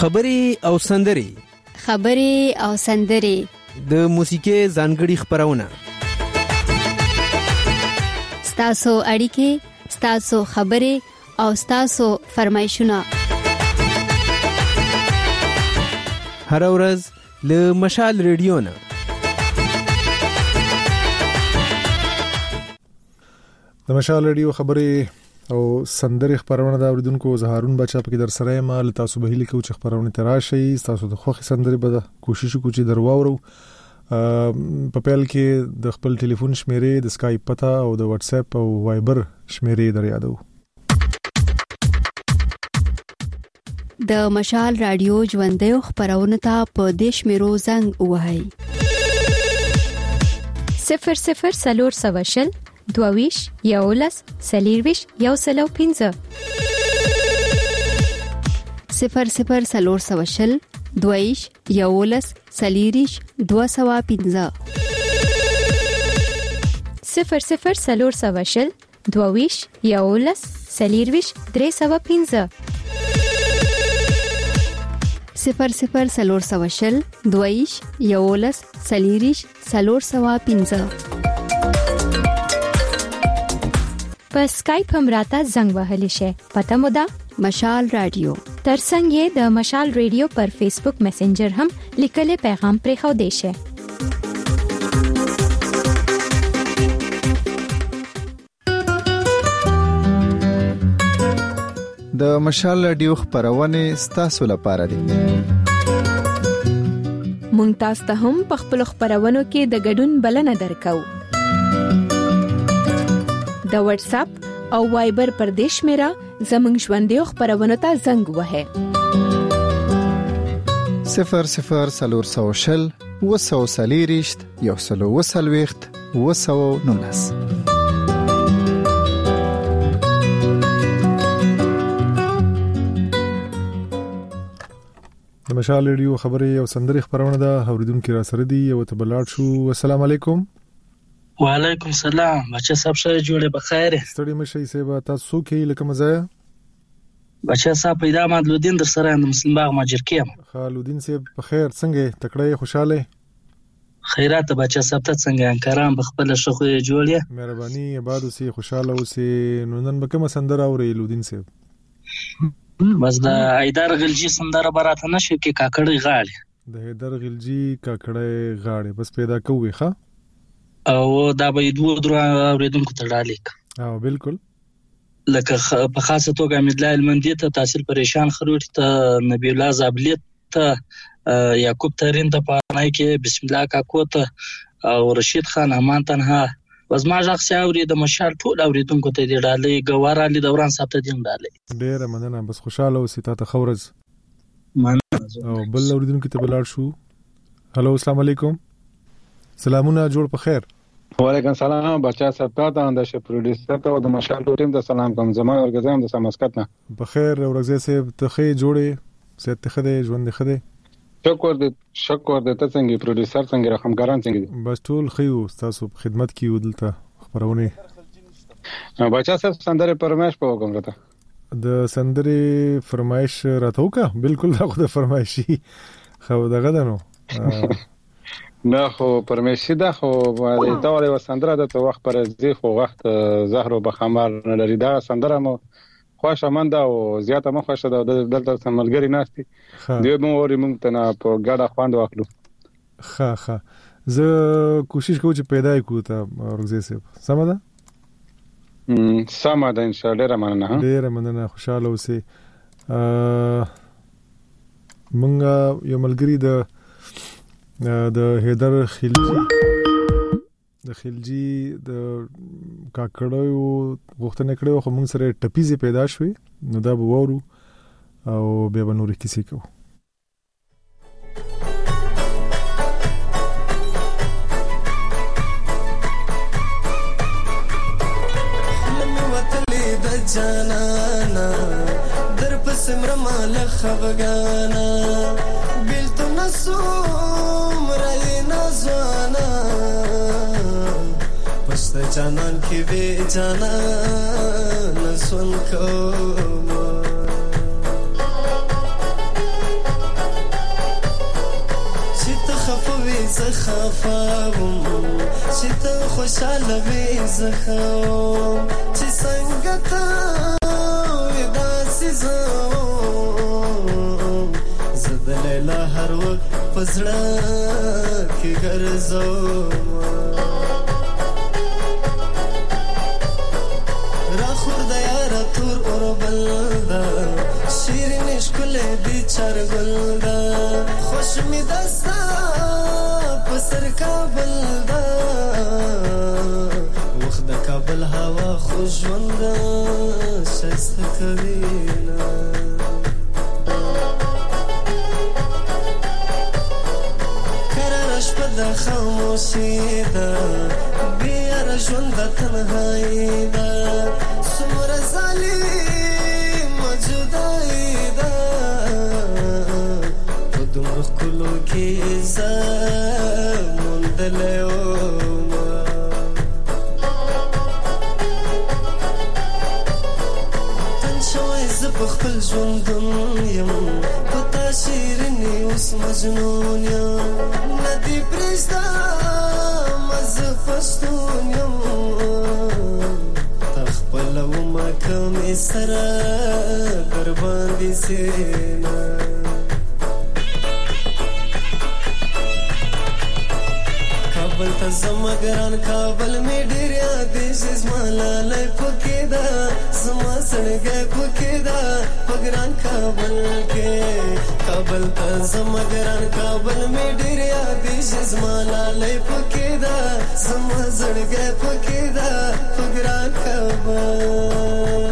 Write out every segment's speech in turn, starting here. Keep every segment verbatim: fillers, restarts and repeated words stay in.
خبرې او سندرې خبرې او سندرې د موسیقۍ ځانګړي خبرونه ستاسو اړیکې ستاسو خبرې او ستاسو فرمایشونه هر ورځ له مشال ریډیو نه د مشال ریډیو خبرې او سندرې خبرونه د اوریدونکو زهارون بچا په کې در سره مال تاسو به هلي کوم چې خبرونه تراشي تاسو د خوخي سندرې به کوشش وکړو چې درواورو په پیل کې د خپل ټلیفون شمیرې د اسکایپ پتا او د واتس اپ او وایبر شمیرې در یادو د مشال رادیو ژوندۍ خبرونه ته په دیش میرو زنګ وهاي صفر صفر سلور سواشل دوویش یولس سلیرویش یو سلو پینزه صفر صفر سلور سواشل دوویش یولس سلیریش دو سوا پینزه صفر صفر سلور سواشل دوویش یولس سلیرویش درې سوا پینزه صفر صفر سلور سواشل دوویش یولس سلیریش سلور سوا پینزه په اسکایپ هم راته زنګ وهلی شي پته مو ده مشال رادیو ترڅنګ یې د مشال ریډیو پر فیسبوک میسنجر هم لیکلي پیغام پرې خو دی شي د مشال رادیو خبرونه ستاسو لپاره دي مونږ تاسو ته هم په خپل خبرونو کې د ګډون بلنه درکو د واتس اپ او وایبر پر دیش میرا زمنګ ژوندۍ خبرونه ته زنګ وهه صفر صفر سلور سوشل وسو سلیریشت یو سلو وسلويخت وسو نونس د مشال ریډیو خبرې او سندرې خبرونه ده اوریدونکو را سره دي او ته بلاړ شو السلام علیکم وعلیکم السلام بچا صاحب شه جوړه بخیر ستړي مشي سیبا تاسو کې لکه مزه بچا صاحب پیدا مدلودین در سره د مسلم باغ ماجر کېم خالودین سیب بخیر څنګه تکړه خوشاله خیرات بچا صاحب ته څنګه انکارام بخپل شخو جوړه مهرباني آباد اوسې خوشاله اوسې نن به کوم سندره اوري لودین سیب بس د ایدار غلجی سندره براته نشو کې کاکړی غاړي د ایدار غلجی کاکړی غاړي بس پیدا کوي ښا او دا به دوه درو اوریدونکو ته ډالیک او بالکل لکه په خاصه توګه امیدله المندی ته تحصیل پریشان خروټ ته نبی الله زابلیت ته یعقوب ترین ته پانای کې بسم الله کاکو ته او رشید خان امان تنها وزما ځخ اوري د مشال ټول اوریدونکو ته دی ډالې ګوار علي دوران صاحب ته دی ډالې ډېر مننه بس خوشاله اوسې ته خورز مننه او بل اوریدونکو ته بلاړ شو هالو السلام علیکم سلامونه جوړ په خیر وعلیکم السلام بچا صاحب ته د ش پروډوسر ته د مشال ټیم ته سلام کوم زما ورګزم د سماسکت نه په خیر ورګزه سه ته خې جوړې ست خدای ژوند خدای شکر دې شکر دې ته څنګه پروډوسر څنګه رقمګران څنګه بس ټول خيو تاسو خدمت کیو دلته خبرونه بچا صاحب سندره فرمایش په کوم راته د سندره فرمایش راته وکړه بالکل دا خو د فرمایشي خو دغه دنو نه خو پرمیشي ده خو دا ولې سندره د وخت پر ځي خو وخت زهر او بخمر نه لري دا سندره مو خوښه منده او زیاته مو خوښه ده دلته سملګری ناشتي دی مو ورې مونږ ته نه په ګډه خوند واخلو ها ها زه کوشش کوم چې پیدا کړم ته ورغزه سه سم ده سم ده ان شاء الله مننه ډیر مننه خوشاله اوسې مونږ یو ملګری د د هیدر خلجی د خلجی د کاکړیو غوښتنه کړو خو موږ سره ټپیزه پیدا شوې نو دا به وورو او بیا به نور کیسې کوو جانانا در پسمر مال خفگانا بیل تو نسوم رای نازوانا پشت جانان کی بی جانا نسون کوما زه خفاوم چې ته خوشاله وې زه ښه وم چې څنګه ته وې داسې زه وم زه د لیلا هر وخت په زړه کې ګرځوم چار گل دا خوش می دستا پسر کابل دا وخت دا کابل هوا خوش وندا شست کوینا کرارش پدا خاموشی دا بیار ژوندا تنهایی دا سمر ظالم موجودای دا دمرخ کلو کی زموندلی اوما تن شوی زبخپل ژوندون یم پتا شیرینی اوس مجنون یم ندی پریزدا مز پښتون یم تخپل اوما کمی سره در باندې سینا کابل ته زما ګران کابل می ډیر یادې زما لاله پکې دا زما سړګې پکې دا پګران کابل کې کابل ته زما ګران کابل می ډیر یادې زما لاله پکې دا زما سړګې پکې دا پګران کابل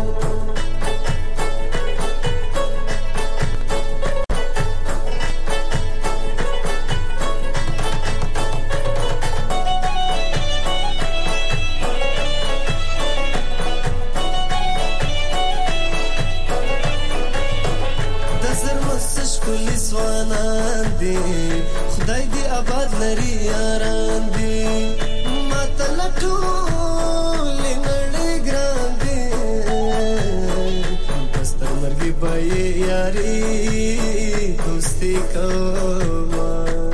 خدای دی آباد لري یاران دی ماته لټول نړۍ ګران دی بستر مرګي بای یاري دوستي کوما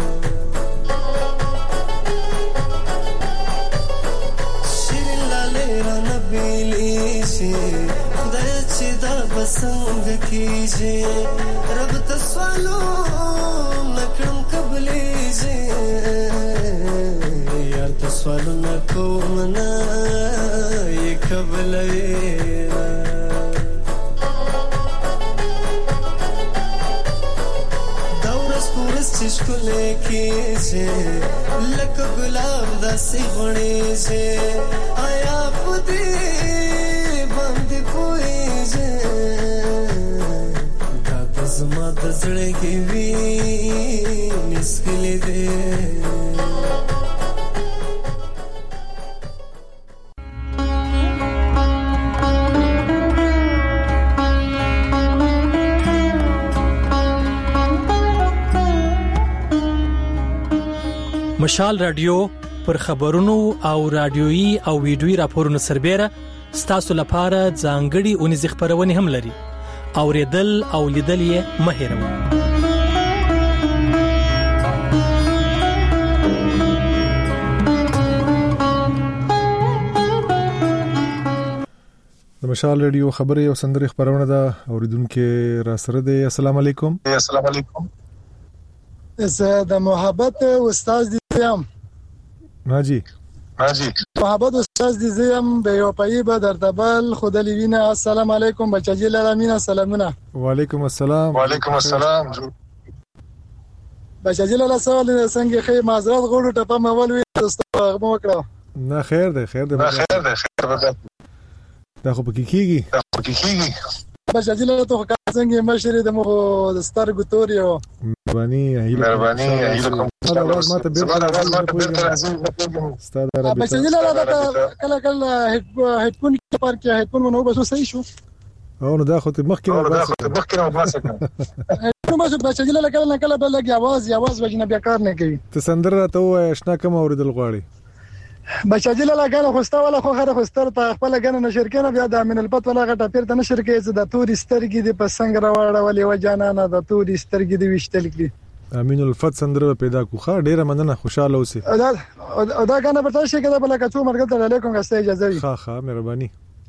شیرین لاله را نبیلی شي خدای چې دا بسنګ کیږي رب تسوالو نکړم قبلېږي یار تسوالو نکوم نه یې قبلوي دا ورځ په ورځ چې ښکلی کېږي لکه ګلاب داسې غوړېږي آیا په دې باندې پوهېږي زما د زړه کې وی نسکلې دې مشال رادیو پر خبرونو او رادیويي او ویډیويي راپورونو سربېره ستاسو لپاره ځانګړي اونیز خبرونه هم لري اوریدل او لیدل یې مه هېروئ. د مشال رادیو خبري او سندري خبرونه ده اوریدونکو را سره دي. السلام علیکم. السلام علیکم. زه د محبت استاد دي یم. ماجی ماجی محبت استاد دي زم به یو پای به در دبل خدای وینه. السلام علیکم بچی لالمین سلامونه. وعلیکم السلام. وعلیکم السلام. بچی لاله سوال څنګه خې معذرت غوړو ټپه مول وی دوستو مو وکړه. نه خیر ده خیر ده. نه خیر ده خیر ده. دا خو پکې کیږي. دا خو پکې کیږي. بچی لاله ته څنګه مشر د مو د سترګو توریو. مهرباني هیله مهرباني هیله کوم. اواز ماته بیرته راځي. ستاسو عربي. بچی لاله کله کله هډفون کې پر کې هډفون نو بس صحیح شو. او نو دا خو ته مخکې نه باسه. مخکې نه باسه. نو بس بچی لاله کله کله بل لګي आवाज आवाज وجنه بیا کار نه کوي. ته سندره ته وای آشنا کوم اوریدل غواړي. بچی لاله غاله خوستا ولا خو خره خوستر ته خپل غنه نشر کنه بیا د امن البت ولا غټه پیر ته نشر کوي چې د توري سترګې د پسنګ راوړل ولې و جانانه د توري سترګې د وشتل کړي. امین الفت سندره پیدا کوخه ډیره مننه خوشاله اوسئ. دا دا غانه پتا شي کده بل کڅو مرګ ته علیکم غسته اجازه وي. ها ها مهرباني.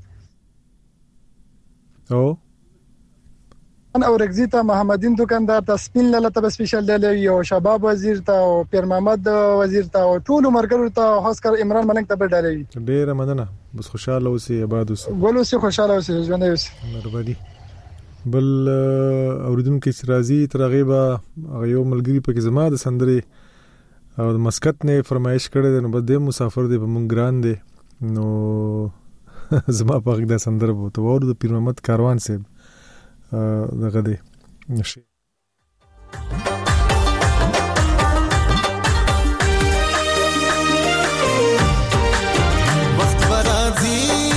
او انا اورګزیتا محمدین دکاندار ته سپین لاله ته سپیشل دی او شباب وزیر ته او پیر محمد وزیر ته او ټول مرګرو ته خاص کر عمران ملنګ ته ډالوي. ډیره مننه بس خوشاله اوسئ آباد اوسئ. ګول اوسئ خوشاله اوسئ ژوند اوسئ. مهرباني. بل اوریدونکو چې راځي تر هغه به یو ملګری پکې زما د سندرې او د مسکت نه فرمایش کړی دی نو بده مسافر دی په مونږ ګران دی نو زما په هغه د سندره بو ته ور د پیر محمد کاروان صاحب دغه دی نشي. وخت برازي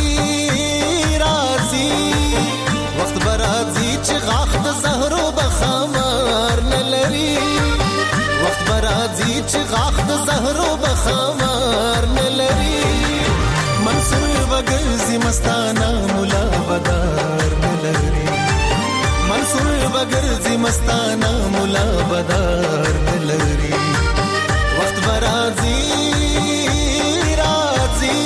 رازي وخت برازي چې غاخ د زهرو بخمار نه لري وخت برازي چې غاخ د زهرو بخمار نه لري منصور وګرځي مستانه مولا بدار نه لري منصور وګرځي مستانه مولا بدار نه لري وخت برازي رازي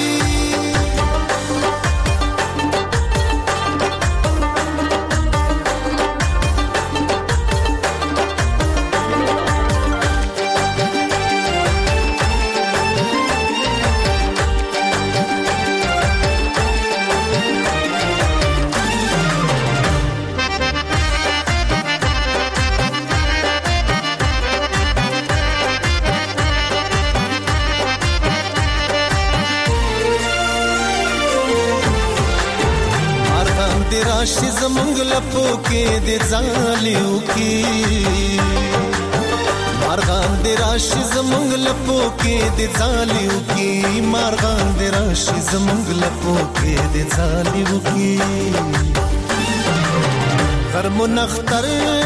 راشي زمونږ لپو کې د ځالیو کې مارغان د راشي زمونږ لپو کې د ځالیو کې مارغان د راشي زمونږ لپو کې د ځالیو کې غرمو نختر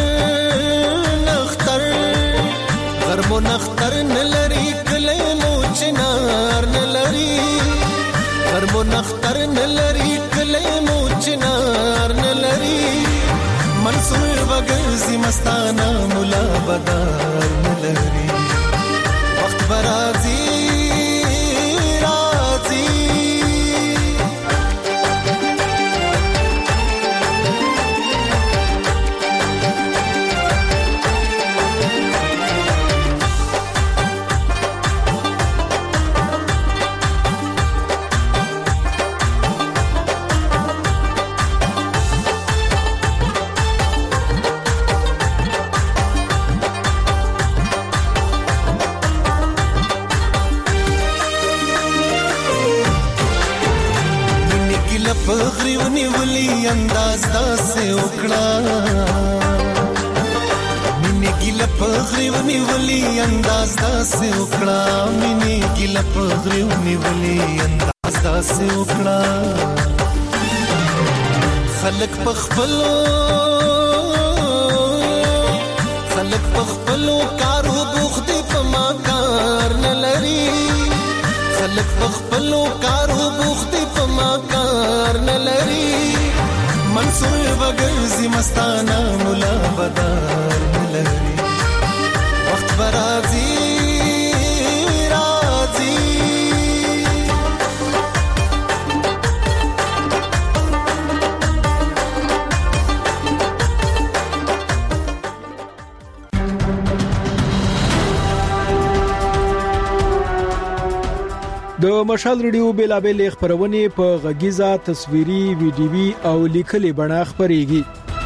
نختر غرمو نختر نلري کله مو چنار نلري غرمو نختر نلري کله مو چنار نلري منصور وګرځي مستانه مولا بدار نلري وخت برازي رازي پغریونی ولی انداز داسه وکړه مینه ګیله پغریونی ولی انداز داسه وکړه مینه ګیله پغریونی ولی انداز داسه وکړه خلق پخپلو خلق پخپلو کارو بوخت په ما کار نه لري خلق پخپلو کارو بوخت په ما کار نه لري منصور وګرځي مستانه مولا بدار نه لري وخت برازي رازي د مشال ریډیو بیلابل خبرونه په غږیزه تصویري ویډیوي او لیکلي بڼه خبريږي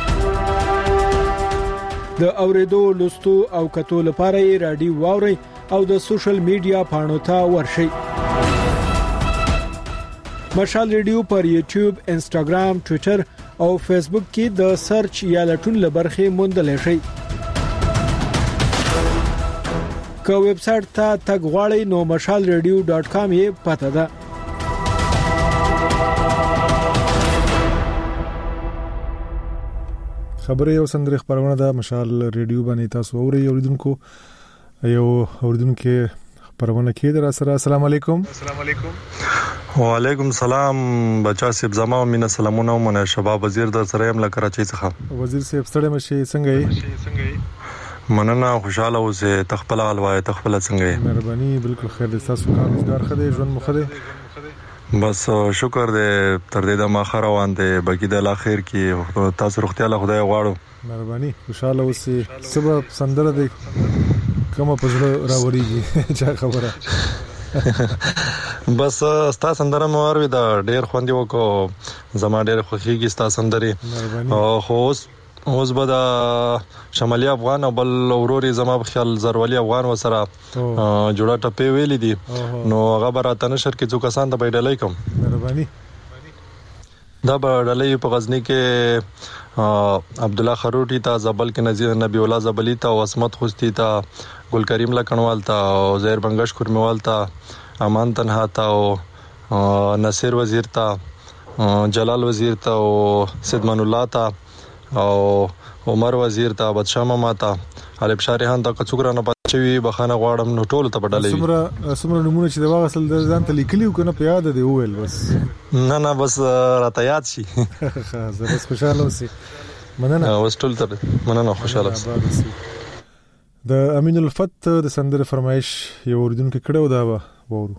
د اوریدو لوستو او کتو لپاره رادیو واوري او د سوشل میډیا پاڼو ته ورشي مشال ریډیو پر یوټیوب انستګرام ټوئیټر او فیسبوک کې د سرچ یا لټون لبرخه موندل شي که ویب سټ ته تګ غواړئ نو مشال ریډیو ډاٹ کام یې پته ده خبره یو سندره خبرونه ده مشال ریډیو باندې تاسو اوري اوریدونکو یو اوریدونکو خبرونه کې در سره السلام علیکم السلام علیکم وعلیکم السلام بچا صاحب زما مینا سلامونه مونږ شباب وزیر در سره هم له کراچۍ څخه وزیر صاحب ستړي مشي څنګه یې مننه خوشاله اوسه تخپل حلوای تخپل څنګه مهرباني بالکل خیر دې تاسو کار روزګار خدای ژوند مخده بس شکر دې تر دې د ماخر روان دې باقي د اخر کې تاسو روغتیا له خدای غواړو مهرباني خوشاله اوسه سبب سندره دې کومه پزړه راوړيږي چا خبره بس ستا سندره مور وی دا ډېر خوندې وکړو زما ډېر خوښیږي ستا سندري او خو اوس به دا شمالي افغان او بل اوروري زما په خیال زرولي افغان وسره جوړه ټپې ویلې دي نو هغه براته نشر کې څو کسان ته بيډلای کوم مهرباني دا بيډلای په غزني کې عبد الله خروټي ته زبل کې نذیر نبی الله زبلی ته عصمت خوستی ته ګل کریم لکنوال ته او زهیر بنگش کورمیوال ته امان تنها ته او نصیر وزیر ته جلال وزیر ته او سیدمان الله ته او عمر وزیر ته بدشاه ماتا علي بشاریان ته کڅوګرا نه پچوي بخانه غواړم نو ټول ته پډلې سمره سمره نمونه چې د واغ اصل د ځان ته لیکلیو کنه په یاد دی وویل بس نه نه بس راته یاد شي زه بس خوشاله اوسې مننه اوس ټول ته مننه خوشاله اوسې د امین الفت د سندره فرمایش یو اوریدونکو کړو دا وورو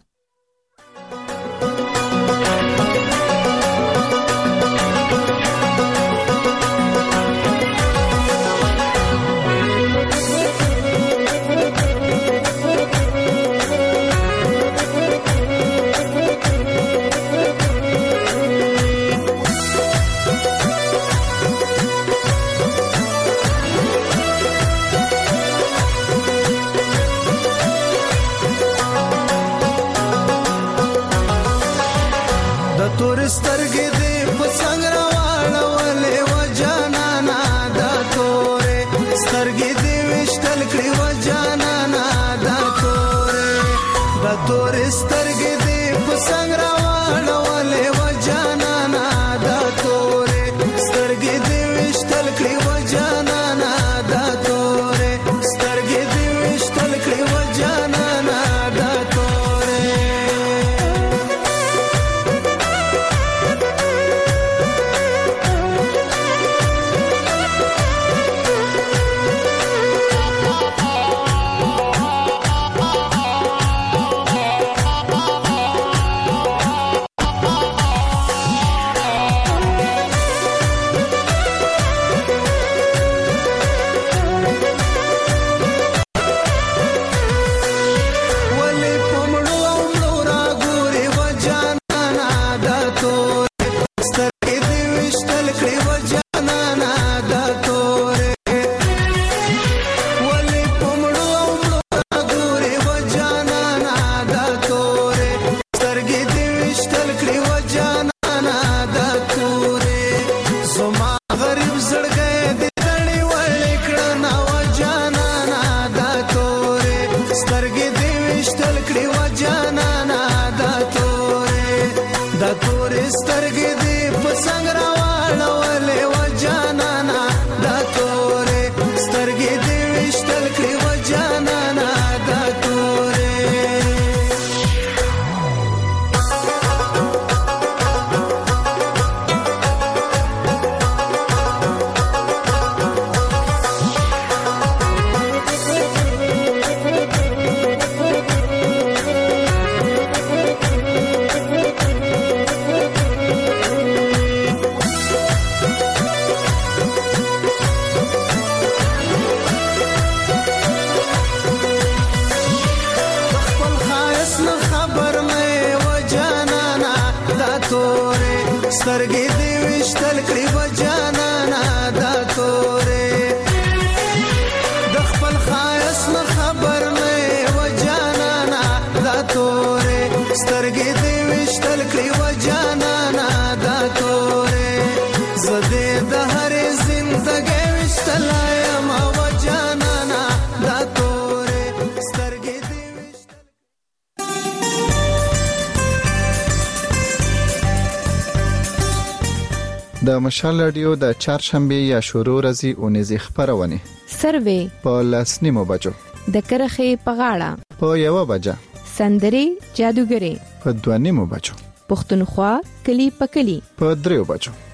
د مشال رادیو د چهارشنبه یا شروع ورځې اونیزې خبرونه سروې په لاسنیمو بجو د کرخې په غاړه په یو بجه سندري جادوګري په دوانیمو بجو پښتونخوا کلی په کلی په دریو بجو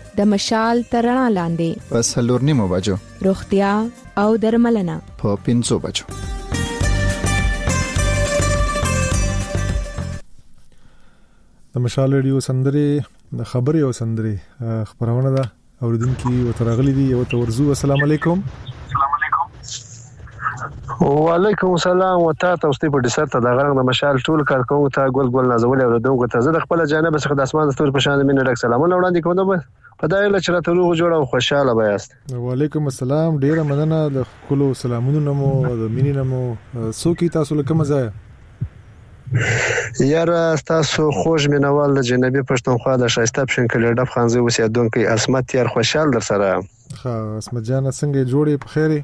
د مشال ترنا لاندې په څلور نیمو بجو روغتیا او درملنه په پنځو بجو. د مشال ریډیو سندري د خبري او سندري خبرونه ده اوریدونکو وترغلي دي او تورزو. السلام علیکم. وعلیکم السلام وتا تاسو په ډیسر ته د غرنګ د مشال ټول کارکونکو ته ګل ګل نازول او دونکو ته زه د خپل جانب څخه د اسمان د ستوري په شان مینه ډک سلامونه وړاندې کوم. په دایله چې راته روغ جوړ او خوشاله بیاست. وعلیکم السلام. ډیره مننه د کولو سلامونه نمو د مینې نمو سوکي تاسو له کوم ځای؟ یار تاسو خوش مینوال د جنبي پښتونخوا د شایسته پښنکلې ډب خانزي اوسیدونکو اسمت یار خوشحال در سره. ها اسمت جان څنګه جوړې په خیره؟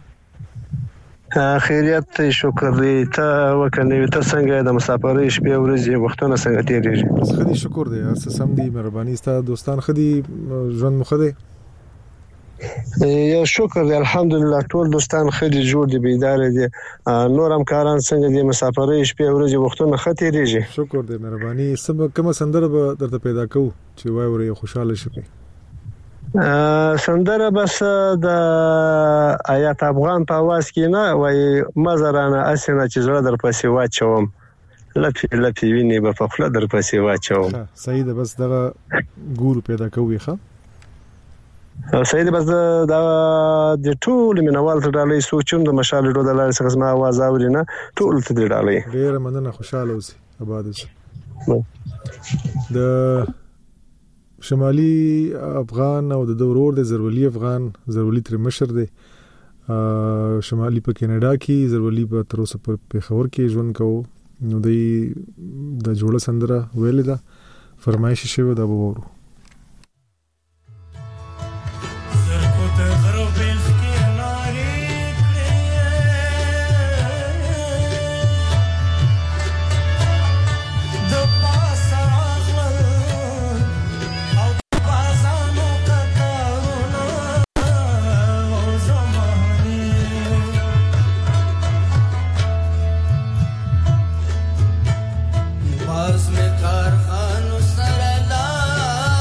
خیریت شکر دې ته وکنه ته څنګه د مسافرۍ شپې ورځې وختونه څنګه تیریږي؟ خدي شکر دې اس سم دي مهرباني ستاسو دوستان خدي ژوند مخدي یا شکر دې الحمدلله ټول دوستان خدي جوړ دي بيدار دي نور هم کاران څنګه دي مسافرۍ شپې ورځې وختونه ختیریږي. شکر دې مهرباني سم کوم سندره به درته پیدا کو چې وای ورې خوشاله شي. سندره بس د آیات افغان په आवाज کې نه وای مزرانه اسنه چې زړه در پسې واچوم لپی لپی ویني په خپل در پسې واچوم. صحیح ده بس دغه ګور پیدا کوي ښه صحیح ده بس دا د ټول مینوال ته ډالۍ سوچوم د مشال ډو د لارې څخه ما आवाज اوري نه ټول ته ډالۍ. ډیر مننه خوشاله اوسئ آباد اوسئ. د شمالي افغان او د دورور د زرولي افغان زرولي تر مشر دی شمالي په کینیډا کې زرولي په تر اوسه په پیښور کې ژوند کوو نو د د جوړه سندره ویل ده فرمایش شوی دا وورو. باز میں کارخانوں سر لا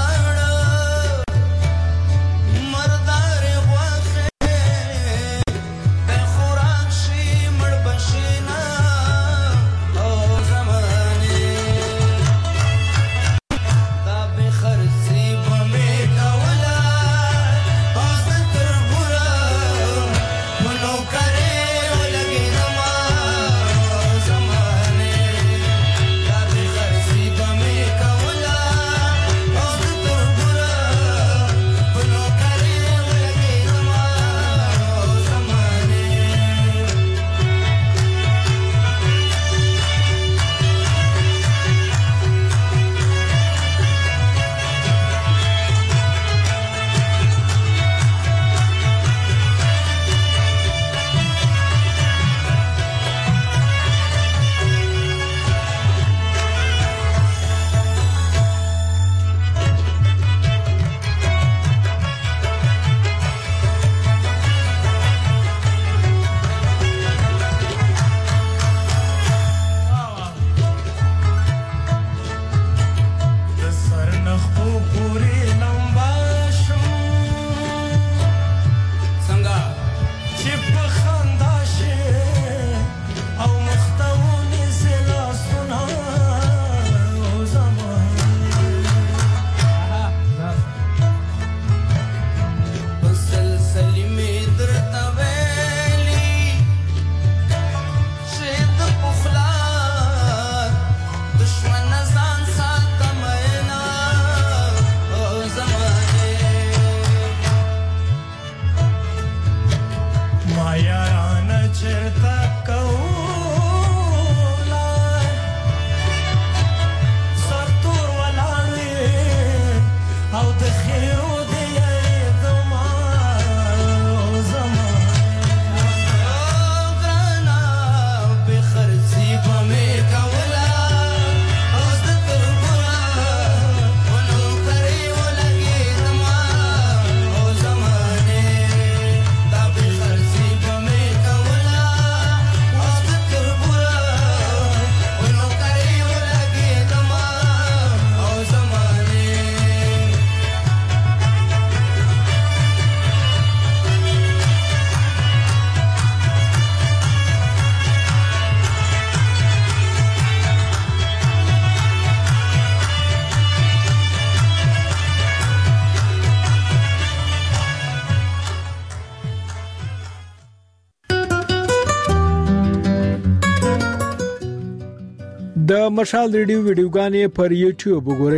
د مشال ریډیو ویډیوګانې پر یوټیوب وګورئ.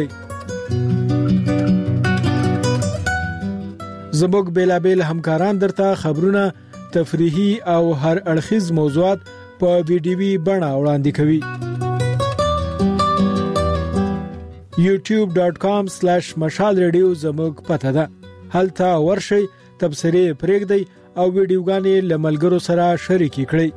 زموږ بیلابل همکاران درته خبرونه، تفریحي او هر اړخیز موضوعات په ویډیوي بڼه وړاندې کوي. یوټیوب ډاٹ کام سلیش مشال ریډیو زموږ پته ده. هلته ورشئ، تبصرې پرېږدئ او ویډیوګانې له ملګرو سره شریکې کړئ.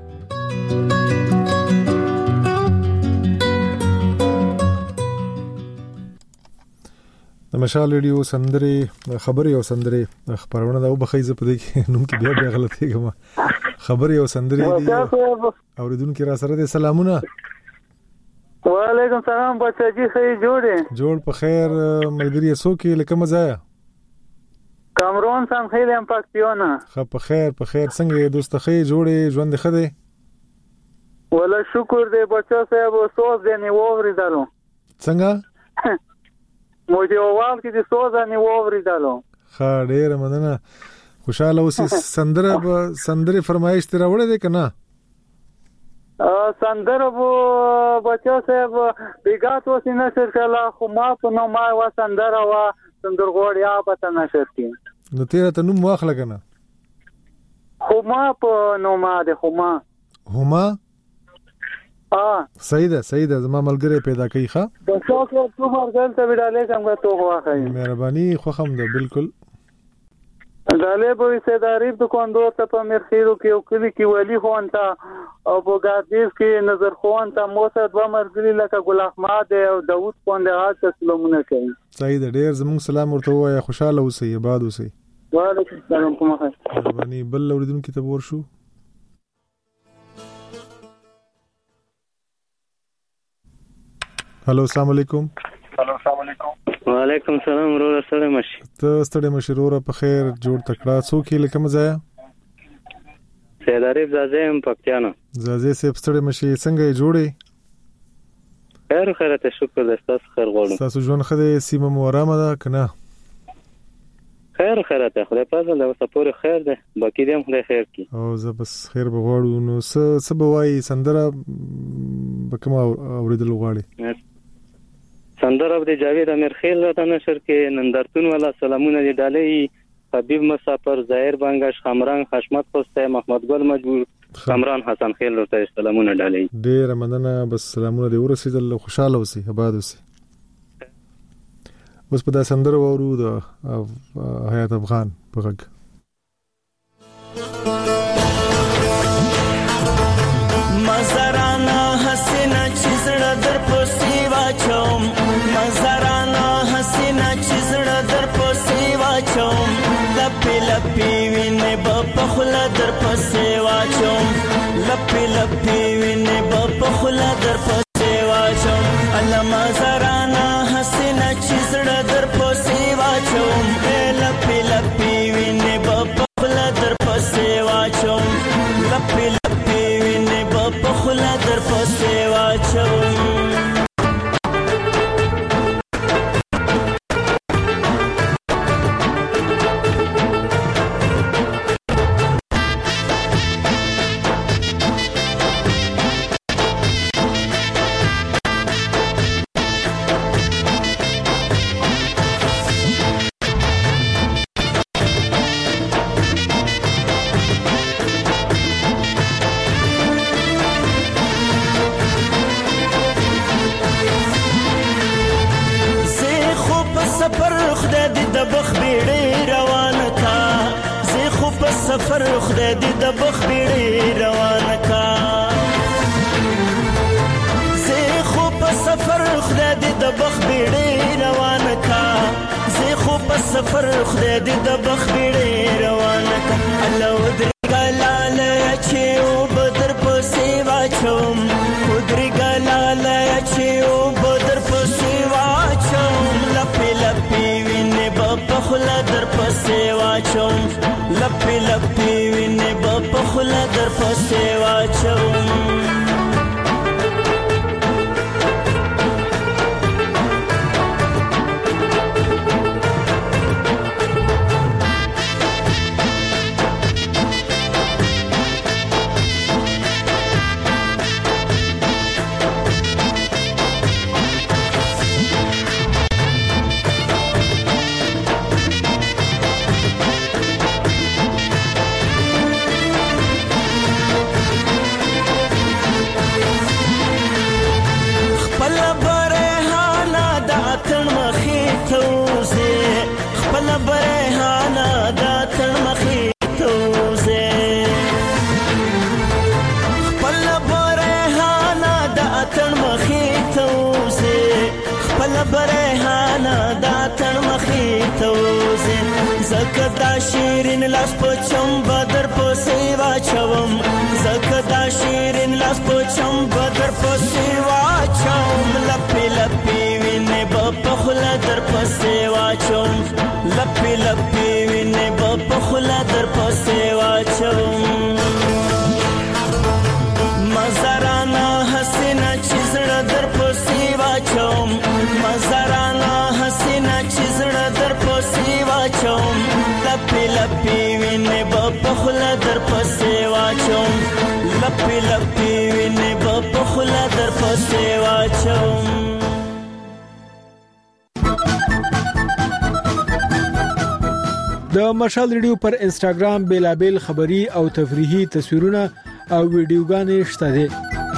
د مشال ریډیو سندري خبري او سندري خبرونه دا وبخې ز په دې کې نوم کې بیا بیا غلطي کوم. خبري او سندري دي اوریدونکو را سره د سلامونه. وعلیکم سلام بچا جی صحیح جوړې جوړ په خیر ملګری سو کې لکه مزایا کامرون سم خیر ام پاکستانه خو په خیر په خیر څنګه دوست خې جوړې ژوند خده ولا شکر دې بچا صاحب سوز دې نه ووریدلو څنګه مو دې اوال کې دې سوز نه ووریدلو ښه ډېر مننه خوشاله اوسې. سندره به سندره فرمایش تر وړه دې کنه ا سندره بو بچا صاحب بیګات وسې نشر کلا خو ما په نو ما وا سندره وا سندرغوړیا پته نشر کی نو تیرا ته نوم واخله کنه خو ما په نو ما ده خو ما هما اه صحیح ده صحیح ده زما ملګری پیدا کوي ښا بچا صاحب تو مرګل ته وډالې څنګه تو واخی مهرباني خو هم ده بالکل داله به سیداری د کوندو ته په مرخیرو کې او کلی کې ولی خو انت او په ګاردیس کې نظر خو انت موسی دوه مرګلی لکه ګل احمد او داوود پوند هغه سلامونه کوي. صحیح ده ډیر زموږ سلام ورته وایي خوشاله اوسئ آباد اوسئ. وعلیکم السلام کومه خیر باندې بل اوریدونکو ته ورشو. هلو السلام علیکم. هلو السلام علیکم. وعلیکم السلام ورور سره مشي ته ستړي مشرور په خیر جوړ تکړه څوک لکه مزایا سید عارف زازم پکتیانا زازه سه ستړي مشي څنګه جوړي خیر خیر ته شکر د تاسو خیر غواړم. تاسو ژوند خدای سیمه مورامه ده کنه خیر خیر ته خدای پاک له سپور خیر ده باقی دې هم خدای خیر کی او زه بس خیر بغواړو. نو څه څه بوای سندره بکما اوریدل غواړي سندره د جاوید امیر ته نشر کې نندرتون والا سلامونه دی ډالې حبیب مسافر ظاهر بنگش خمران حشمت خوسته محمد ګل مجبور کامران حسن خیل ته سلامونه ډالې. ډیر مننه بس سلامونه دی ورسېدل خوشاله اوسئ آباد اوسئ. اوس په دا سندره وورو د حیات افغان په غږ مزرانا حسینا چیزړه در پوسی واچوم مزرانا حسینا چیزړه در پوسی واچوم لپی لپی وینه په خلا در پوسی واچوم لپی لپی وینه په خلا در پوسی واچوم الله مزرانا حسینا چیزړه در پوسی واچوم لپی لپی وینه په خلا در پوسی واچوم لپی لپی وینه په خلا در پوسی واچوم سفر خدای دې د بخ بیړې روان کا زه خو په سفر خدای دې د بخ بیړې روان کا زه خو په سفر خدای دې د بخ بیړې روان کا الله ودرې ګلاله چې او بدر په سیوا چوم ودرې ګلاله چې او بدر په سیوا چوم لپی لپی وینه په خلا در په سیوا چوم لپی لپی وینه په خلا در په سیوا چوم شیرین لاس پچم بدر په سیوا چوم زکه دا شیرین لاس پچم بدر په سیوا چوم لپی لپی وینه په خلا در په سیوا چوم لپی لپی وینه په خلا در په سیوا چوم مزارانا حسینا چیزړه در په سیوا چوم مزارانا حسینا چیزړه در په سیوا چوم لپی لپی وینه په خلا در په سیوا چوم لپی لپی وینه په خلا در په سیوا چوم د مشال ریډیو پر انستګرام بیلابل خبری او تفریحي تصویرونه او ویډیوګانې شته دي.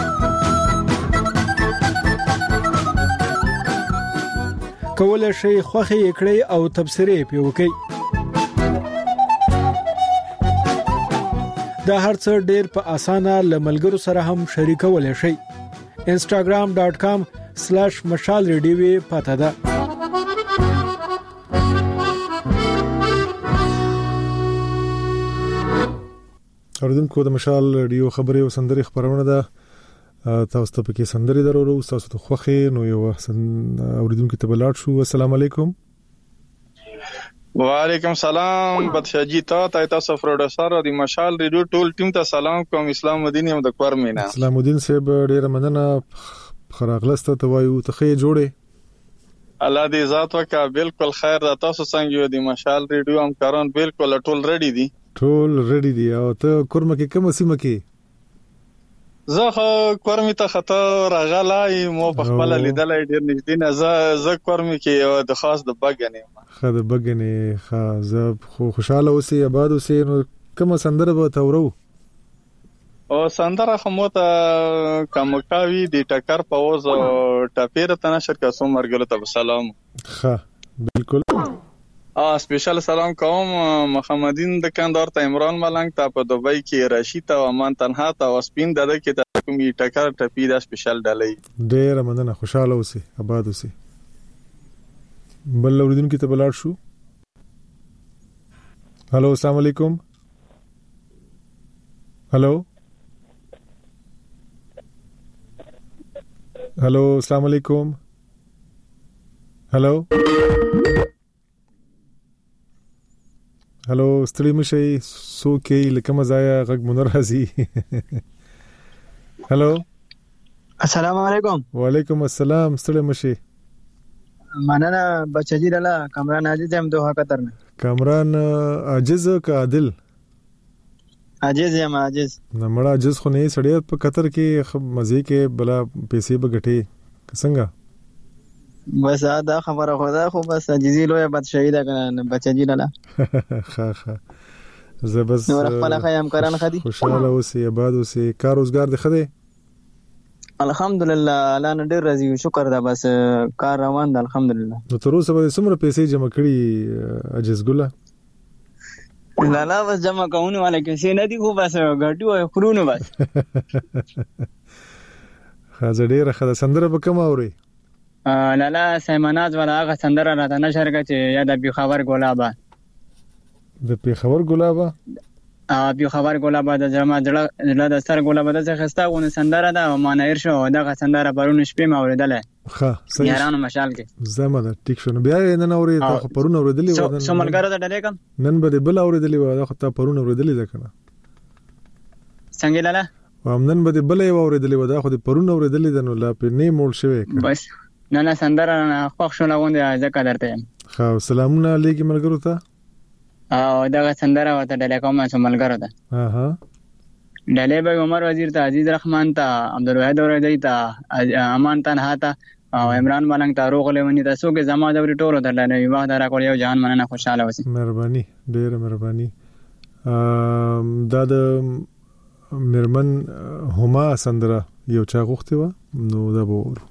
کولای شئ خوښي کړئ او تبصرې پې وکړئ. دا هر څه ډېر په اسانه لملګرو سره هم شریکولای شئ. instagram dot com slash mashal radio پته ده. اوریدونکو د مشال ریډیو خبري او سندري خبرونه ده. تاسو ته پکې سندري درورو تاسو ته خوخه نو یو اوریدونکو ته بلاد شو. السلام علیکم. وعلیکم سلام بدشاجی تا تاسو پروډوسر او د مشال ریډیو ټول ټیم ته سلام کوم. اسلام الدین یم د کورمینا. اسلام الدین صاحب ډیر مننه خراغلسته ته وایو ته خې جوړه الله دې ذات وکا. بالکل خیر ده. تاسو څنګه یو د مشال ریډیو همکاران بالکل ټول ریډي دي ټول ریډي دي. او ته کورمه کې کوم سیمه کې؟ زه خو کورمه ته خطر راغلای مو په خپل لیدلای ډیر نږدې نه. زه زه کورمه کې د خاص د بګنې خا د بګنې خا زه خو خوشاله اوسې آباد اوسې. نو کوم سندره به تورو؟ او سندره خو مو ته کومکاوي د ټکر په وز ټاپیر ته نشر کاسو مرګلو ته سلام. ها بالکل ا سپیشل سلام کوم محمدین د کندهار ته عمران ملنګ ته په دوبۍ کې رشید او امان تنها ته وسپین دغه کې ته کومي ټکر ټپی دا سپیشل ډالۍ. ډیر مننه خوشاله اوسې آباد اوسې. بل اوریدونکو ته بلاد شو. هالو السلام علیکم. هالو هالو السلام علیکم. هالو هالو ستړي مشي سو کې لکه مزایا غږ مونږ راځي. هالو السلام علیکم. وعلیکم السلام. ستړي مشي مننه بچی لاله کامران عاجز هم دوه قطر نه. کامران عاجز کا عادل؟ عاجز یم عاجز. نه مړه عاجز خو نه سړی په قطر کې مزه کې بلا پیسې بغټي څنګه؟ بس دا خبره خدا خو بس عاجزی لوی بد شهید کنه بچی لاله. خا خا زه بس نور خپل خیام کران خدي. خوشاله اوسې آباد اوسې. کار روزګار دی خدي؟ الحمدلله الله نه ډیر راضي شکر ده. بس کار روان ده الحمدلله. نو تر اوسه به څومره پیسې جمع کړي عجز ګله؟ لا لا بس جمع کوونه والا کیسه نه دي خو بس ګټي او خرونه بس. خازه ډیره خدای سندره به کوم اوري؟ لا لا سیمناز ولا هغه سندره راته نشر کړي یا د بي خبر ګلابا. د بي خبر ګلابا ا بي خبر ګلابا د جما د د سر ګلابا د خستا غو سندره ده مانایر شو دغه سندره پرون شپې ما اوریدله. ښه صحیح. یارانو مشال کې زمانه ټیک شو. بیا نن اوري ته پرون اوریدلی و. سو ملګری ته ډلې کم نن به بل اوریدلی و. دا خو ته پرون اوریدلی ده کنه څنګه لاله؟ وام نن به بل یو اوریدلی و. دا خو پرون اوریدلی ده نو لا په نه مول شوی. بس نه نه سندره خوښ شو لغونډه ځکه درته. خو سلامونه علیکم ملګرو ته. او دا سندره وته ډلې کومه چې ملګرو ته. ها ها ډلې به عمر وزیر ته عزیز رحمان ته عبدالواحد اوریدی ته امان تنها ته او عمران ملنګ ته روغ لونی ته سو کې زما د ټولو درلنه یو دا را کول یو جهان مننه خوشاله وسی. مهرباني ډیره مهرباني. دا د مرمن هما سندره یو چا غوښتي و نو دا به ورو.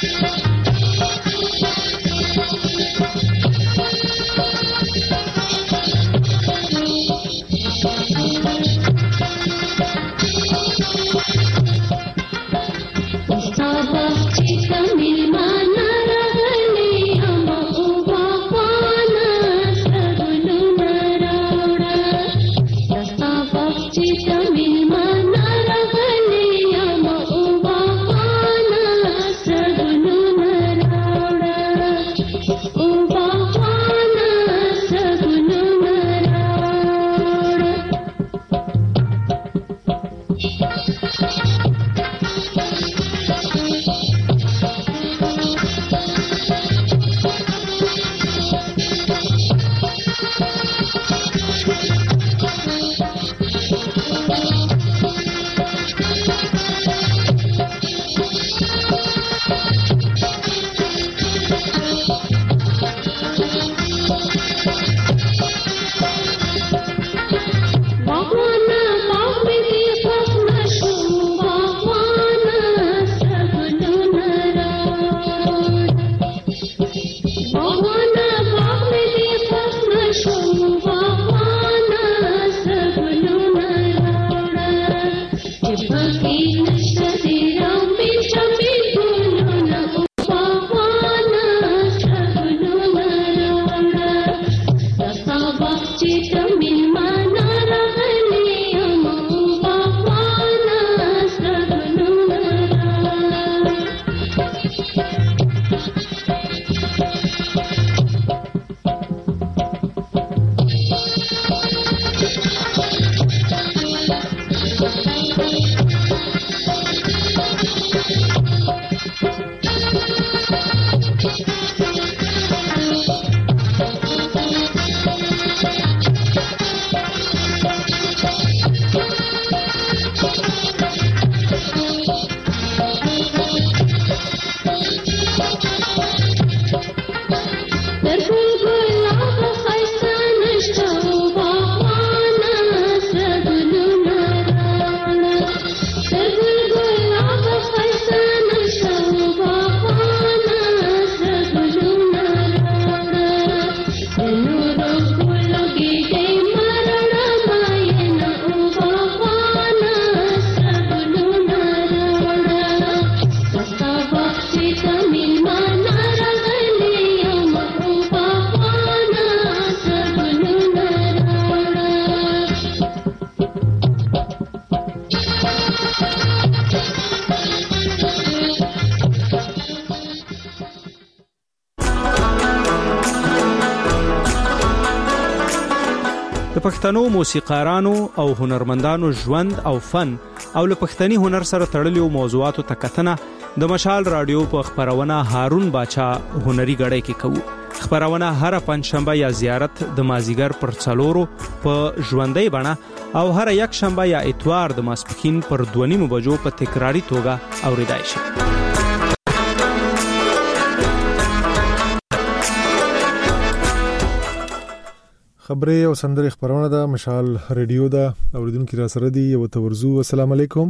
د پښتنو موسیقارانو او هنرمندانو ژوند او فن او له پښتني هنر سره تړلو موضوعاتو ته کتنه د مشال رادیو په خبرونه هارون باچا هنري غړې کې کوو. خبرونه هر پنځشنبه یا زیارت د مازیګر پر څلورو په ژوندۍ بڼه او هر یک شنبه یا اتوار د ماسپښین پر دوه نیمو بجو په تکراری توګه اوریدای شي. خبرې او سندرې خبرونه ده مشال رادیو ده اوریدونکو را سره دی یو تورزو. السلام علیکم.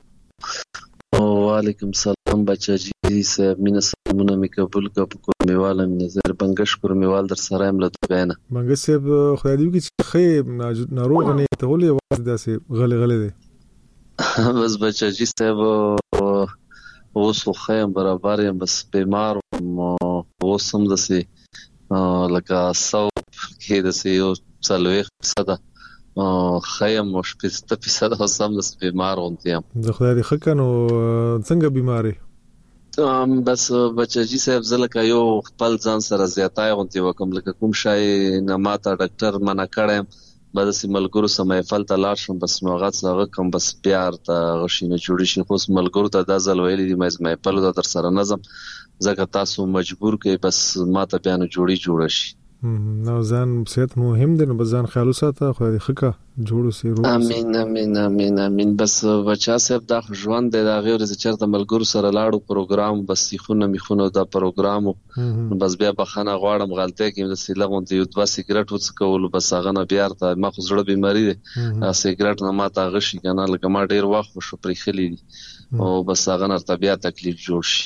وعلیکم السلام بچا جی صاحب مینه سلامونه می قبول کا په کومیواله نظر بنگش کومیوال در سره امله دوینه بنگش صاحب خدای دې کې خې ناروغ نه ته ولې आवाज داسې غلې غلې دي بس بچا جی صاحب اوس خو هم برابر یم بس بیمار او سم دسي لکه سو کې د سيو څلويخ صدا خیم او شپږ فیصد هم د بیمار وونتیم. زه خدای دې خکنو څنګه بیماری ام بس بچی صاحب زلکه یو خپل ځان سره زیاتای وونتی وکم لکه کوم شای نه ماته ډاکټر منع کړم بعد سي ملګرو سمې فلته لاړ شم بس نو غات سره کوم بس پیار ته غشینه جوړی شي خو ملګرو ته د ځل ویلې دي مې په لور در سره نظم زکه تاسو مجبور کې بس ماته بیان جوړی جوړ شي. نو ځان صحت مهم دی نو بزان خیال وساته خو دې خکه جوړو سي روح. امين امين امين امين بس بچا صاحب دا ژوند دی دا غیر چې چرته ملګرو سره لاړو پروګرام بس خونه میخونه دا پروګرام بس بیا بخنه غواړم غلطه کې د سیلغون ته یو دوا سیګریټ وڅکول بس هغه نه بیا ته ما خو زړه بیماری دی سیګریټ نه ما ته غشي کنه لکه ما ډیر وخت شو پرې خلی دي او بس هغه نه طبيعت تکلیف جوړ شي.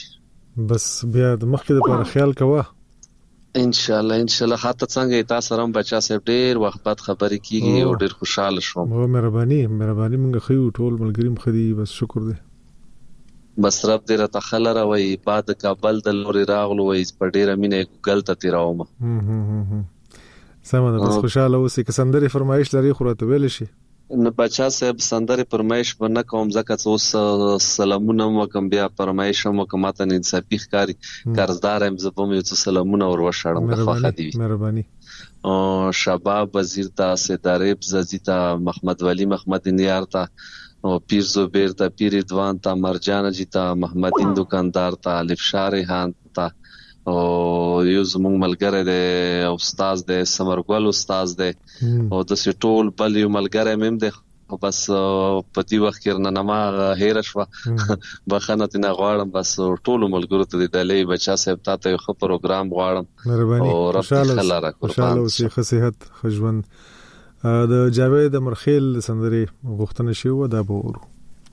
بس بیا د مخکې لپاره خیال کوه ان شاء الله ان شاء الله. خاطر څنګه تاسو سره بچا صاحب ډیر وخت بعد خبرې کیږي او ډیر خوشاله شوم. او مهرباني مهرباني مونږ خو ټول ملګریم خدي بس شکر دی. بس رب دې را تخلره وای بعد کابل د لوري راغلو وای په ډیره مینه ګلته تیراوم. سمه ده بس خوشاله اوسې که سندري فرمایش لري خو راته ویل شي. نه بچا صاحب سندري فرمایش ونه کوم ځکه اوس سلامونه وکم بیا فرمایش مو کومه نه انصافي ښکاری قرضدار هم زبم یو څه سلامونه ور وشړم د خوخه دی. مهرباني. او شباب وزیر تا سیدارب ززیتا محمد ولی محمد نیار تا او پیر زبیر تا پیر ادوان تا مرجان جیتا محمدین دکاندار تا الف شارحان تا او یو زمونږ ملګری دی استاد دی سمرګل استاد دی او د سټول بل یو ملګری مم دی بس په دې وخت کې نه ما هیر شو بخنه تنه غواړم بس ټول ملګرو ته د دلې بچا صاحب ته یو ښه پروګرام غواړم او رب خلا را قربان اوسې ښه صحت ښه ژوند د جاوید مرخیل سندري غوښتنه شو دا به ورو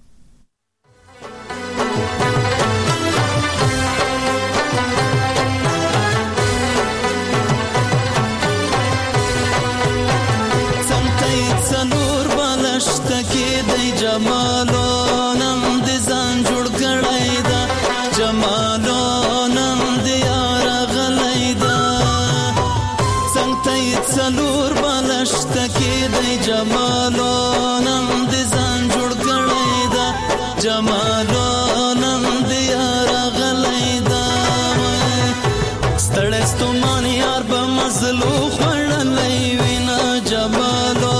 شتکی دی جمالو نم دی ځان جوړ کړی دا جمالو نم دی یار غلی دا څنګه ته څلور بل شتکی دی جمالو نم دی ځان جوړ کړی دا جمالو نم دی یار غلی دا ستړی ستومان یار به مزلو خړلې وینا جمالو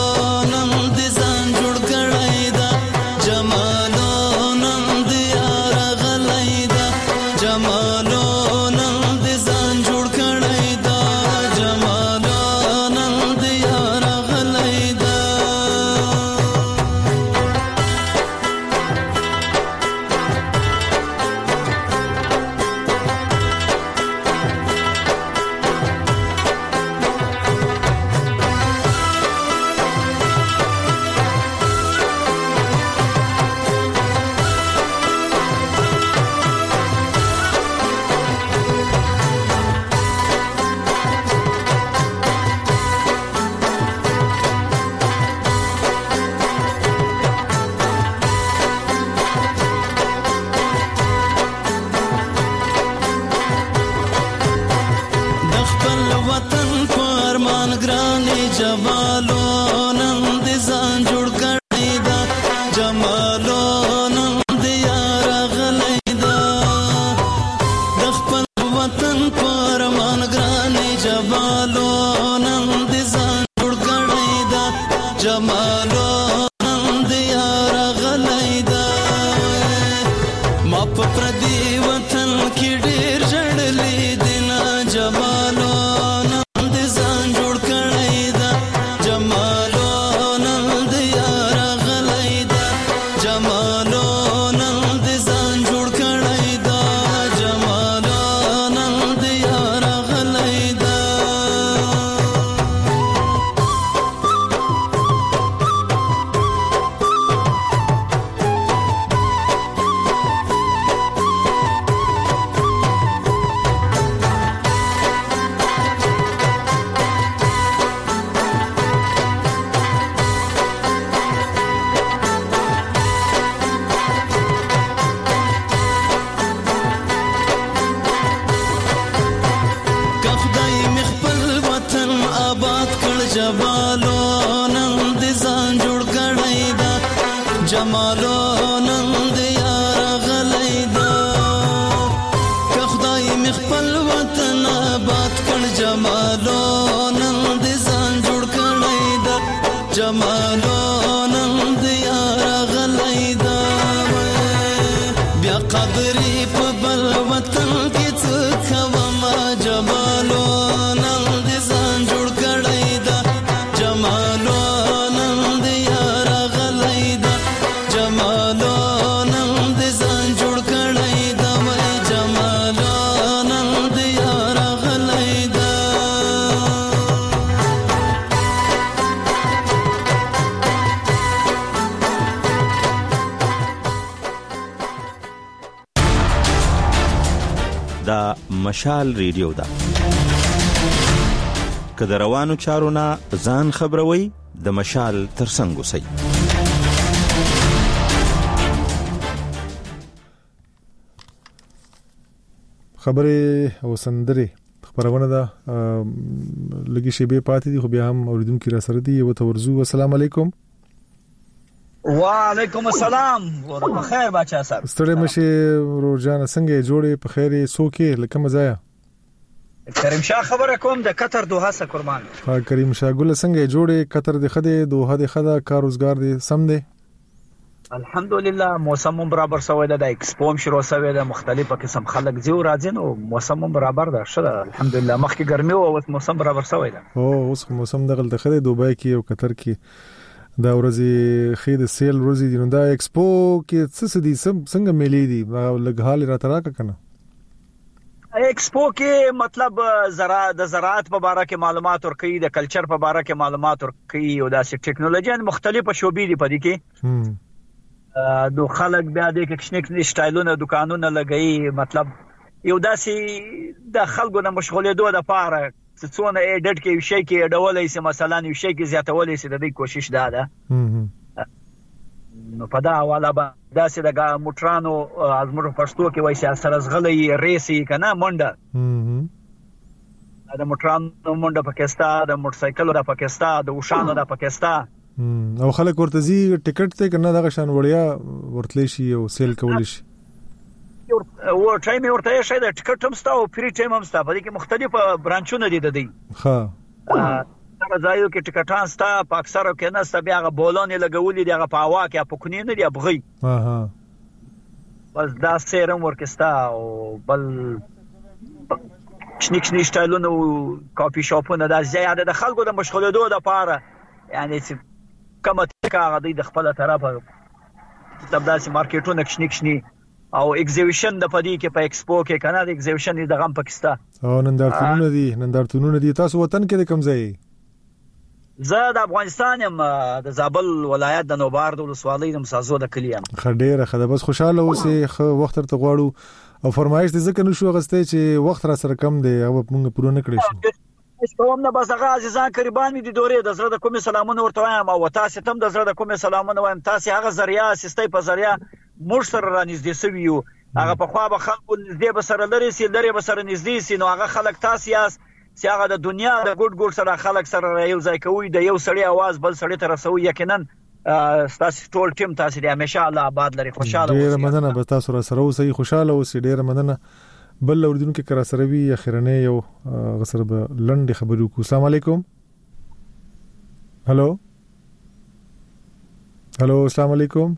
جمالو نم مشال ریډیو ده. که د روانو چارو نه ځان خبروي د مشال ترڅنګ اوسئ. خبره او سندره خبرونه ده لګي شی به پاتې دي خو بیا هم اوریدونکو را سره دي. یو تورزو السلام علیکم. وعلیکم السلام ورته خیر بچا صاحب. ستړي مشه روزانه څنګه جوړې په خیره سوکې لکه مزایا. کریم شاه خبره کوم د قطر دوحه سره قربان. ها کریم شاه ګل څنګه جوړې قطر د خده دوحه د خده کار روزګار دي سم دي. الحمدلله موسم برابر شوی ده. د ایکسپو شروع شوی ده. مختلفه قسم خلک زیو راځي نو موسم برابر ده. شته الحمدلله. مخکې ګرمي او اوس موسم برابر شوی ده. او اوس موسم دغه د خده دوبای کې او قطر کې دا ورځي خید سیل ورځي دي. نو دا ایکسپو کې څه څه دي څنګه ملي دي لګ حال را تراکه کنه. ایکسپو کې مطلب زراعت د زراعت په اړه کې معلومات ورکړي، د کلچر په اړه کې معلومات ورکړي او د ټیکنالوژي مختلفه شوبې دي په دې کې. دو خلک بیا د کښنیک سټایلونه دکانونه لګي. مطلب یو داسې د خلکو نه مشغولېدو د پاره څونه ایډټ کې شي کې ډولې سي مثلا یو شي کې زیاتولې سي د دې کوشش ده ده نو په دا حواله به داسې د موټرانو ازمر پښتو کې وایي سره زغلې ریسي کنه منډه د موټرانو منډه پاکستان د موټرسایکل د پاکستان د وشانو د پاکستان او خلک ورته زی ټیکټ ته کنه دغه شان وړیا ورتلی شي او سیل کول شي. او ټایم ورته شي د ټیکټ هم ستا او فری ټایم هم ستا په دې کې مختلف برانچونه دي د دې. ها هغه ځایو کې ټیکټان ستا په اکثرو کې نه ستا بیا بولونې لګولې دي هغه په هوا کې په کونی نه دی ابغي. ها ها بس دا سیرم ورکستا او بل چنیک نشټالونو کافي شاپونه د زیاده د خلکو د مشغولېدو د پاره یعنی کومه کاغه د خپل طرفه تبداسي مارکیټونه کښنیک شنی او ایگزیبیشن د پدې کې په ایکسپو کې کنه د ایگزیبیشن د غم پاکستان او نندارتونونه دي نندارتونونه دي. تاسو وطن کې د کوم ځای؟ زه د افغانستان یم د زابل ولایت د نوبار د ولسوالۍ د مسازو د کلیم. خډيره خده بس خوشاله اوسې خو وخت ته غواړو او فرمایش دې ځکه نشو غسته چې وخت را سره کم دی او موږ پوره نه کړی شو. کوم نه بس هغه عزیزان قربان دي دورې د زړه د کومې سلامونه ورته وایم او تاسو ته د زړه د کومې سلامونه وایم. تاسو هغه ذریعہ سیستم په ذریعہ موږ سره رانږدې سوي یو. هغه په خوا به خلکو نږدې به سره لري سي لري به سره نږدې سي نو هغه خلک تاسو یاس چې هغه د دنیا د ګډ ګډ سره خلک سره یو ځای کوي د یو سړی आवाज بل سړی ته رسوي. یقینا تاسو ټول ټیم تاسو دې همیشه الله آباد لري خوشاله اوسئ. ډیر مننه به تاسو را سره اوسئ خوشاله اوسئ. ډیر مننه. بل اوریدونکو کرا سره وی اخرنه یو غسر به لنډ خبرو کو. السلام علیکم. هالو هالو السلام علیکم.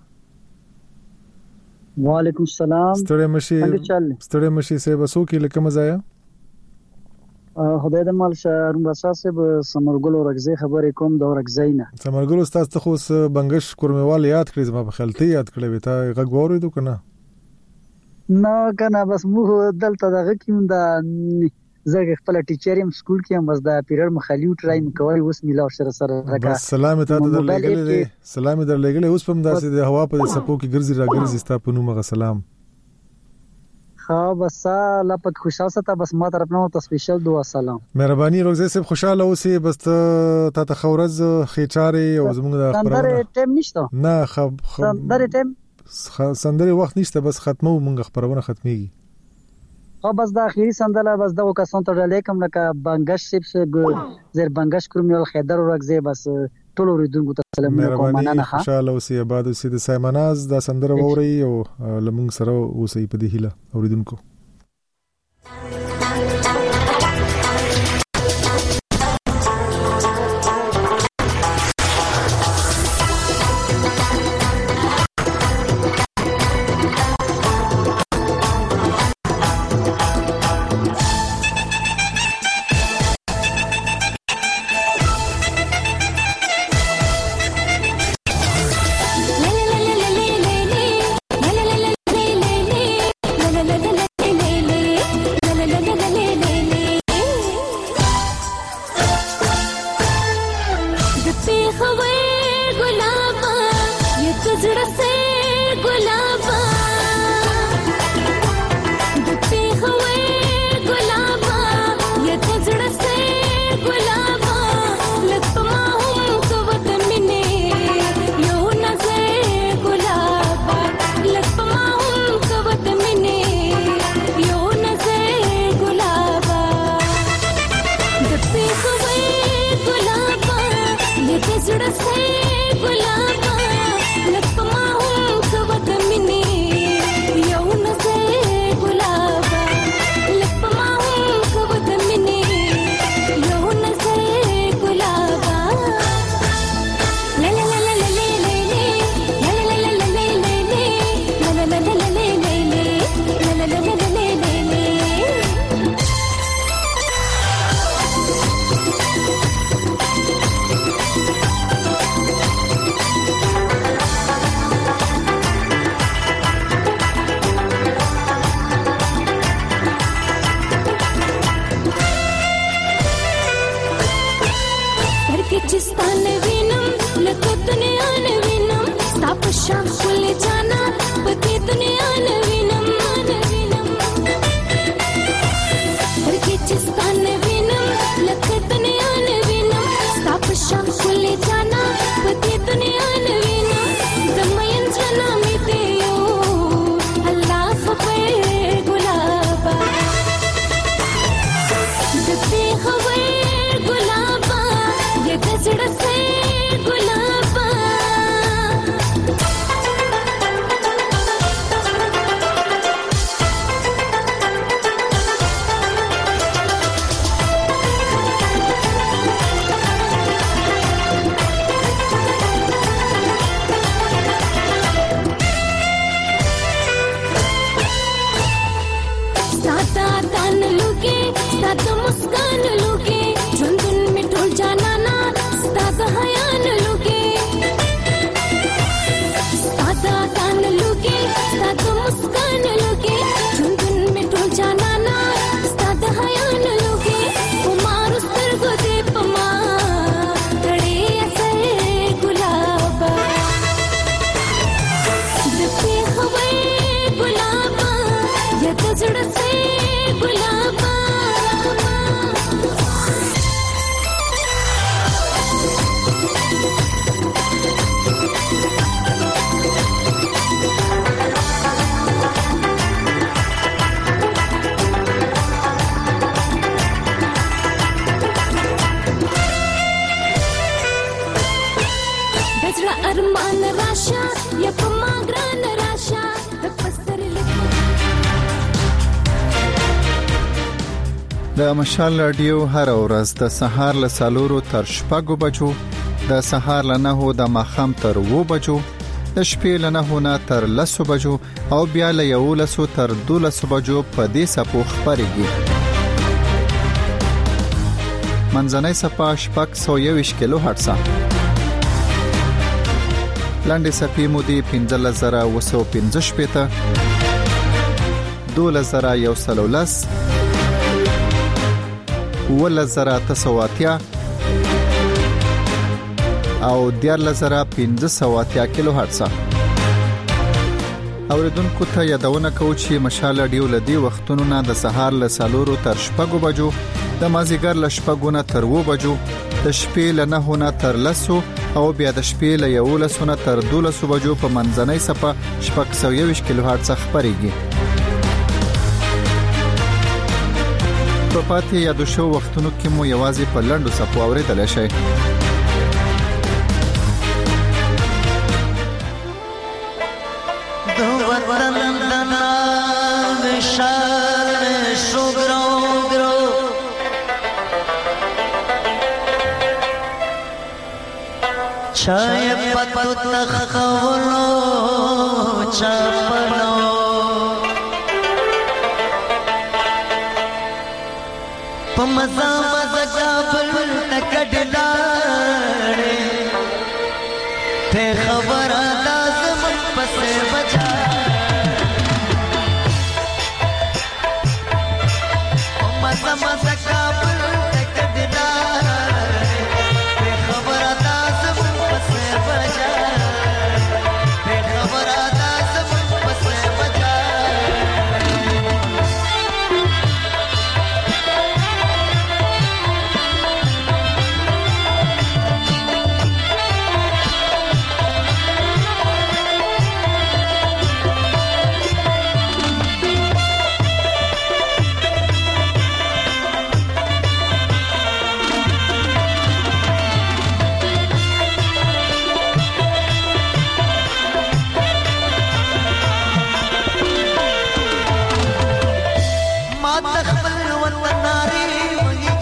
وعلیکم السلام. ستړي مشي ستړي مشي سه بسو کې لکه مزایا خدای د مال شهرون اساس به سمرګل ورغزي خبرې کوم د ورغزینه سمرګل استاد ته خو بنگش کورموال یاد کړی زما په خلتي یاد کړی وتا غږ وریدو کنه نه کنه بس موږ دلته دغه کیوم دا زګ خپل ټیچریم سکول کې هم بس دا پیریډ مخالیو ټرایم کوي اوس میلا سره سره راکا سلام ته درلګلې سلام درلګلې اوس په داسې د هوا په سپو کې ګرځي را ګرځي ستا په نوم غ سلام. ها بس لا پد خوشاله ستا بس ما طرف نو ته سپیشل دعا سلام. مهرباني روزه سب خوشاله اوسې بس ته ته خورز خېچاره او زموږ د خبرونه ټیم نشته نه خب سندره ټیم سندره وخت نشته بس ختمو مونږ خبرونه ختميږي. ها بس دا اخیری سندره بس دا وکاسون ته علیکم لکه بنگش سیپس زیر بنگش کورمیل خیدر ورغزي بس ټول ورېدونکو ته سلامونه کوم. مننه ښه خوشاله اوسئ آباد اوسئ. د سایمناز دا سندره ووري او لمونږ سره اوسئ په دې هیله اوریدونکو. چستان وینم لکه دنیا نه وینم ستا په شان ښکلې جانا په دې دنیا نه وینم سترګې چستان وینم لکه دنیا نه وینم ستا په شان ښکلې جانا په دې دنیا نه وینم د مین زړه مې دی یو الله خبر ګلابا د دې خبر ګلابا د زړه سه ګلابا साता तान लुके साता मुस्कान लुके झुंझुन में ढोल जाना ना साता हयान लुके साता तान लुके साता मुस्कान लुके झुंझुन में ढोल जाना ना साता हयान लुके कुमार उस्तर को दे पमा तड़े ऐसे गुलाबा दबे हवे गुलाबा ये तो जड़ से गुलाबा गजरा अरमान राशा या पमा ग्रान राशा पस्तर د مشال رادیو هر ورځ د سهار له سالورو تر شپږو بجو د سهار له نهو د ماښام تر اوو بجو د شپې له نهو نه تر لسو بجو او بیا له یولسو تر دولسو بجو په دې سپو خبرېږي منځنۍ سپه شپږ سوه یوویشت کیلو هرټزه لاندې سپې مو دي پنځلس زره اوه سوه پنځه شپېته دولس زره یو سل او لس اوولس زره اته سوه اتیا او دیارلس زره پنځه سوه اتیا کیلو هرټزه اوریدونکو ته یادونه کوو چې مشال رادیو له دې وختونو نه د سهار له سالورو تر شپږو بجو د مازیګر له شپږو نه تر اوو بجو د شپې له نهو نه تر لسو او بیا د شپې له یولسو نه تر دولسو بجو په منځنۍ سپه شپږ سوه یوویشت کیلو هرټزه خبرېږي په پاتې یادو شو وختونو کې مو یوازې په لنډو سپو اورېدلی شئ د وطن د نام شان شو ګرو ګرو چای پتو تخولو چپلو مزا مزا کابل تکڑلاڑے تے خبر لازم پسے بجا مزا مزا کابل تکڑلاڑے تے خبر لازم پسے بجا تے خبر لازم پسے بجا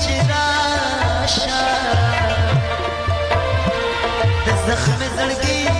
زخم زړګي